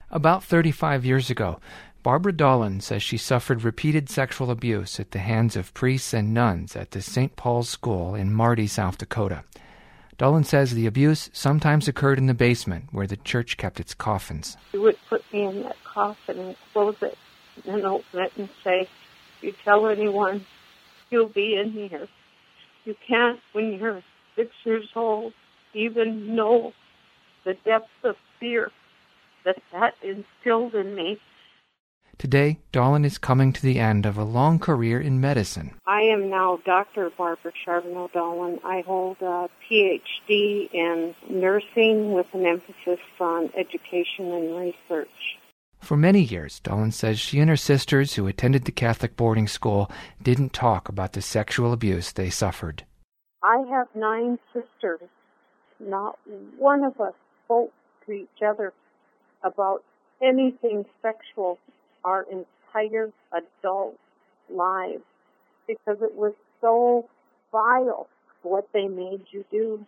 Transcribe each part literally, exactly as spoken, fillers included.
About thirty-five years ago, Barbara Dolan says she suffered repeated sexual abuse at the hands of priests and nuns at the Saint Paul's School in Marty, South Dakota. Dolan says the abuse sometimes occurred in the basement where the church kept its coffins. He would put me in that coffin and close it and open it and say, if you tell anyone, you'll be in here. You can't, when you're six years old, even know the depth of fear that that instilled in me. Today, Dolan is coming to the end of a long career in medicine. I am now Doctor Barbara Charbonneau Dolan. I hold a P H D in nursing with an emphasis on education and research. For many years, Dolan says she and her sisters who attended the Catholic boarding school didn't talk about the sexual abuse they suffered. I have nine sisters. Not one of us spoke to each other about anything sexual our entire adult lives because it was so vile what they made you do.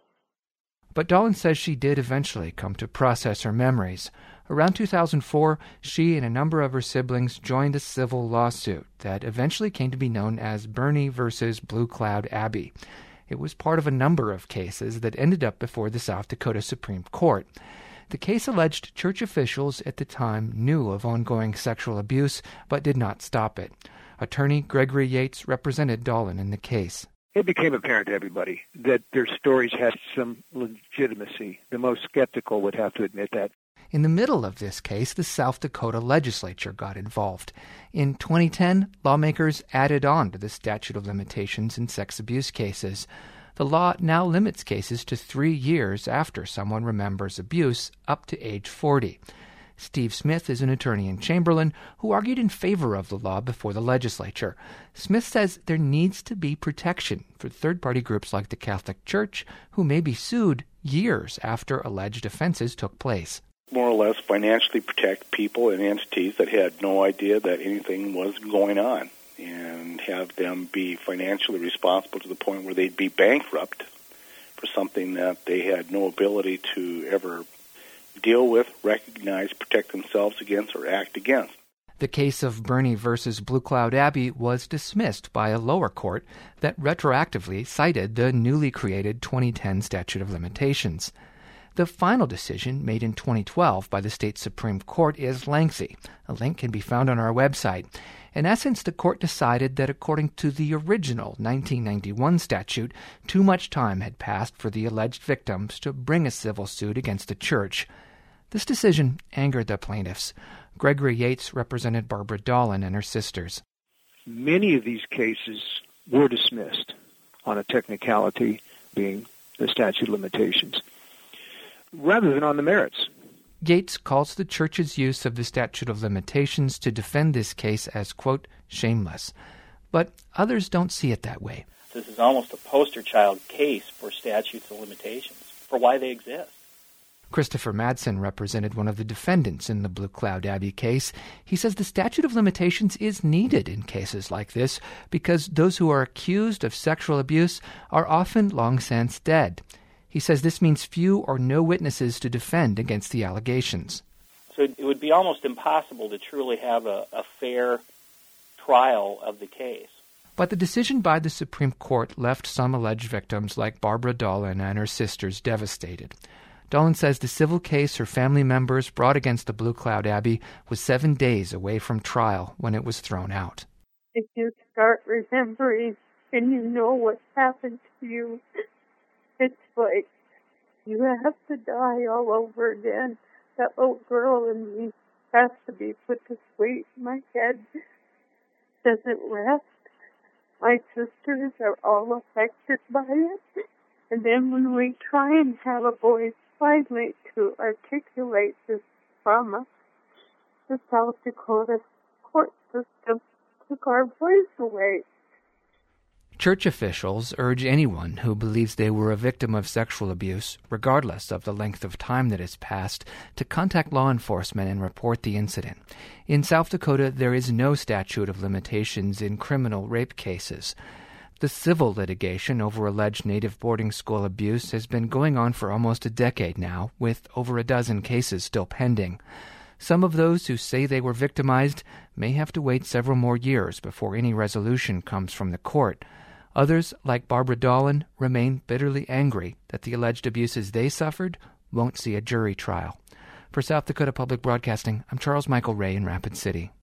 But Dolan says she did eventually come to process her memories. Around two thousand four, she and a number of her siblings joined a civil lawsuit that eventually came to be known as Burney versus Blue Cloud Abbey. It was part of a number of cases that ended up before the South Dakota Supreme Court. The case alleged church officials at the time knew of ongoing sexual abuse but did not stop it. Attorney Gregory Yates represented Dolan in the case. It became apparent to everybody that their stories had some legitimacy. The most skeptical would have to admit that. In the middle of this case, the South Dakota legislature got involved. In twenty ten, lawmakers added on to the statute of limitations in sex abuse cases. The law now limits cases to three years after someone remembers abuse, up to age forty. Steve Smith is an attorney in Chamberlain who argued in favor of the law before the legislature. Smith says there needs to be protection for third-party groups like the Catholic Church who may be sued years after alleged offenses took place. More or less financially protect people and entities that had no idea that anything was going on, and have them be financially responsible to the point where they'd be bankrupt for something that they had no ability to ever deal with, recognize, protect themselves against, or act against. The case of Burney versus Blue Cloud Abbey was dismissed by a lower court that retroactively cited the newly created twenty ten statute of limitations. The final decision, made in twenty twelve by the state Supreme Court, is lengthy. A link can be found on our website. In essence, the court decided that according to the original nineteen ninety-one statute, too much time had passed for the alleged victims to bring a civil suit against the church. This decision angered the plaintiffs. Gregory Yates represented Barbara Dolan and her sisters. Many of these cases were dismissed on a technicality, being the statute of limitations, rather than on the merits. Yates calls the church's use of the statute of limitations to defend this case as, quote, shameless. But others don't see it that way. This is almost a poster child case for statutes of limitations, for why they exist. Christopher Madsen represented one of the defendants in the Blue Cloud Abbey case. He says the statute of limitations is needed in cases like this because those who are accused of sexual abuse are often long since dead. He says this means few or no witnesses to defend against the allegations. So it would be almost impossible to truly have a, a fair trial of the case. But the decision by the Supreme Court left some alleged victims like Barbara Dolan and her sisters devastated. Dolan says the civil case her family members brought against the Blue Cloud Abbey was seven days away from trial when it was thrown out. If you start remembering and you know what happened to you, it's like you have to die all over again. That little girl in me has to be put to sleep. My head doesn't rest. My sisters are all affected by it. And then when we try and have a voice finally to articulate this trauma, the South Dakota court system took our voice away. Church officials urge anyone who believes they were a victim of sexual abuse, regardless of the length of time that has passed, to contact law enforcement and report the incident. In South Dakota, there is no statute of limitations in criminal rape cases. The civil litigation over alleged native boarding school abuse has been going on for almost a decade now, with over a dozen cases still pending. Some of those who say they were victimized may have to wait several more years before any resolution comes from the court. Others, like Barbara Dolan, remain bitterly angry that the alleged abuses they suffered won't see a jury trial. For South Dakota Public Broadcasting, I'm Charles Michael Ray in Rapid City.